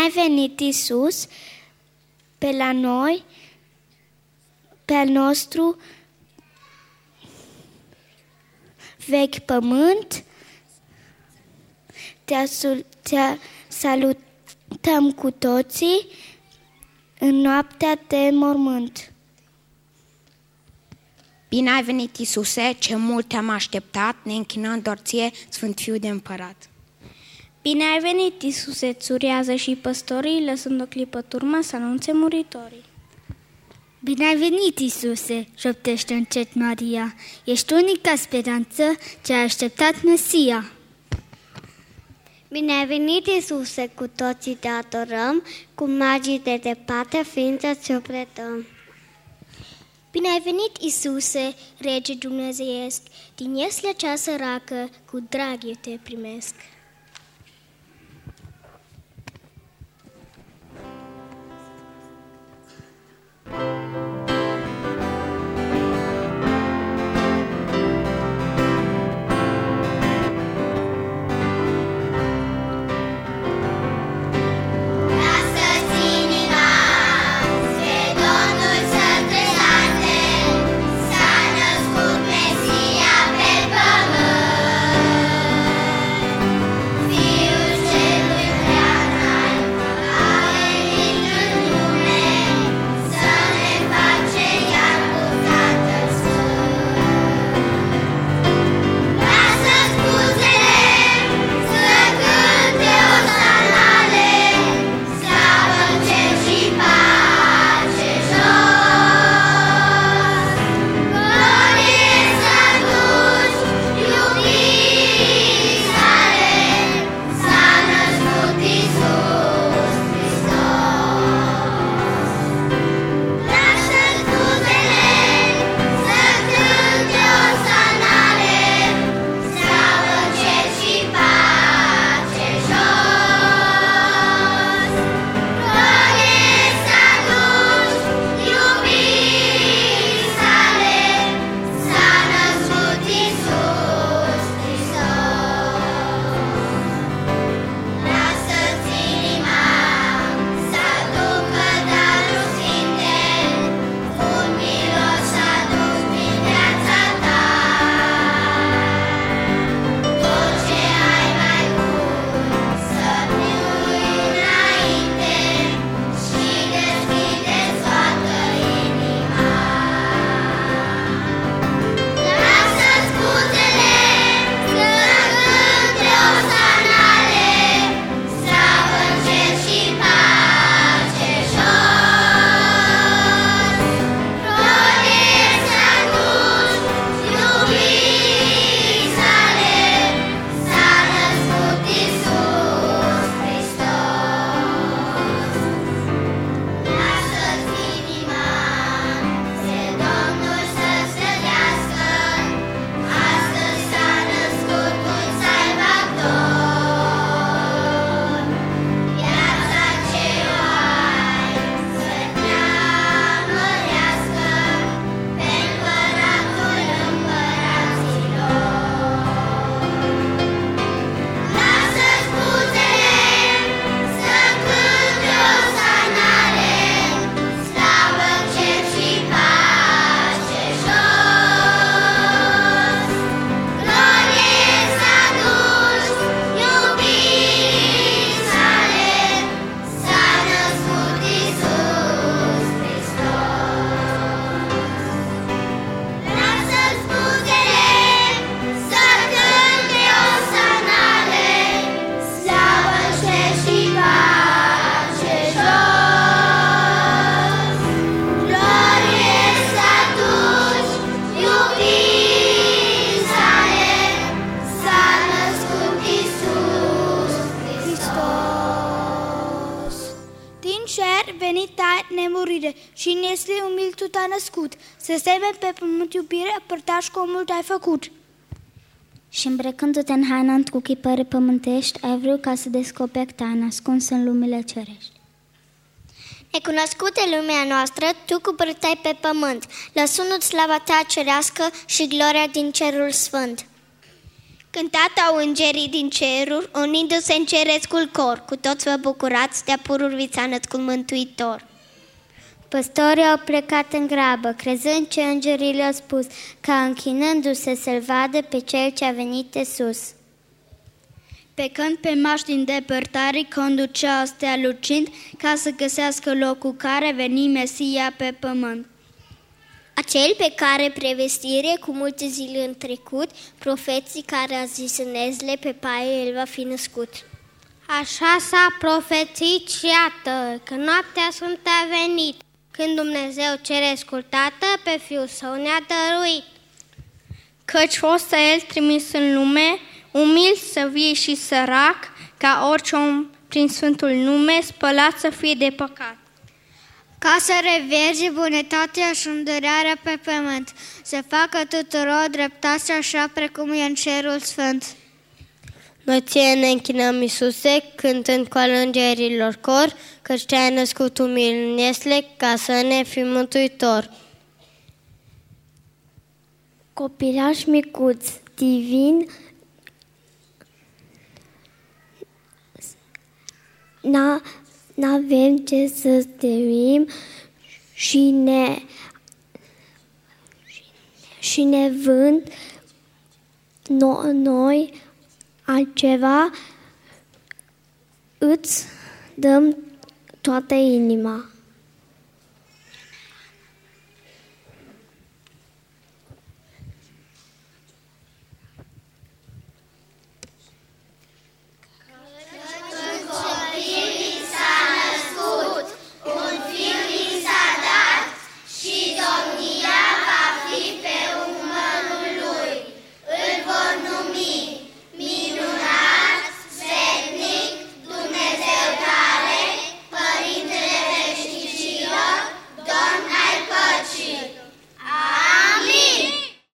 ai venit, Iisus, pe la noi, pe al nostru vechi pământ. Te salutăm cu toții în noaptea de mormânt. Bine ai venit, Iisuse, ce mult te-am așteptat, ne închinăm doar ție, Sfânt Fiu de Împărat. Bine ai venit, Iisuse, țurează și păstorii, lăsând o clipă turma să anunțe muritorii. Bine ai venit, Iisuse, șoptește încet Maria, ești unica speranță ce a așteptat Mesia. Bine ai venit, Iisuse, cu toții te adorăm, cu magii de departe ființă ți-o predăm. Bine ai venit, Iisuse, Rege dumnezeiesc, din ieslea cea săracă, cu drag eu te primesc. nemurire și în este umil tu te-ai născut, să semeni pe pământ iubire, părtași cu omul te-ai făcut. Și îmbrăcându-te în haina cu chipări pământești, ai vrut ca să descoperi taina ascunsă în lumile cerești. Necunoscute lumea noastră, tu coborâtai pe pământ, lăsându-ți slava ta cerească și gloria din cerul sfânt. Cântat au îngerii din ceruri, unindu-se în cerescul cor, cu toți vă bucurați de-a pururi ți-a născut Mântuitor. Păstorii au plecat în grabă, crezând ce îngerii le-au spus, ca închinându-se să-L vadă pe Cel ce a venit de sus. Pe când pe mași din depărtare conducea stea lucind, ca să găsească locul care veni Mesia pe pământ. Acel pe care prevestire cu multe zile în trecut, profeții care a zis în Ezle, pe paie el va fi născut. Așa s-a profețit și iată că noaptea sfântă a venit, când Dumnezeu Cerescul Tată pe Fiul Său ne-a dăruit. Căci fost El trimis în lume, umil să fie și sărac, ca orice om prin Sfântul nume spălat să fie de păcat. Ca să reverge bunătatea și îndurarea pe pământ, să facă tuturor dreptate așa precum e în cerul sfânt. Noi ție ne închinăm, Iisuse, cântând cu al îngerilor cor, căci te-ai născut umil în iesle, ca să ne fii mântuitor. Copilaș micuț, divin, n-avem ce să temim și ne vând noi altceva, îți dăm toată inima.